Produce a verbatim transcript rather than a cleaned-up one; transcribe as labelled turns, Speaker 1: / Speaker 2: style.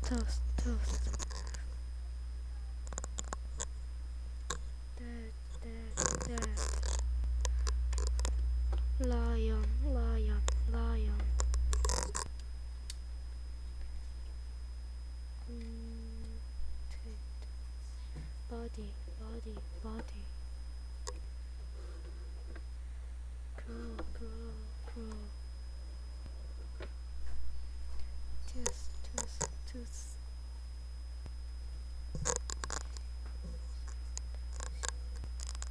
Speaker 1: toast, toast. That, that, that. Lion, lion, lion. Mm, tit. Body, body, body. Crow, crow, crow. Tooth, tooth, tooth.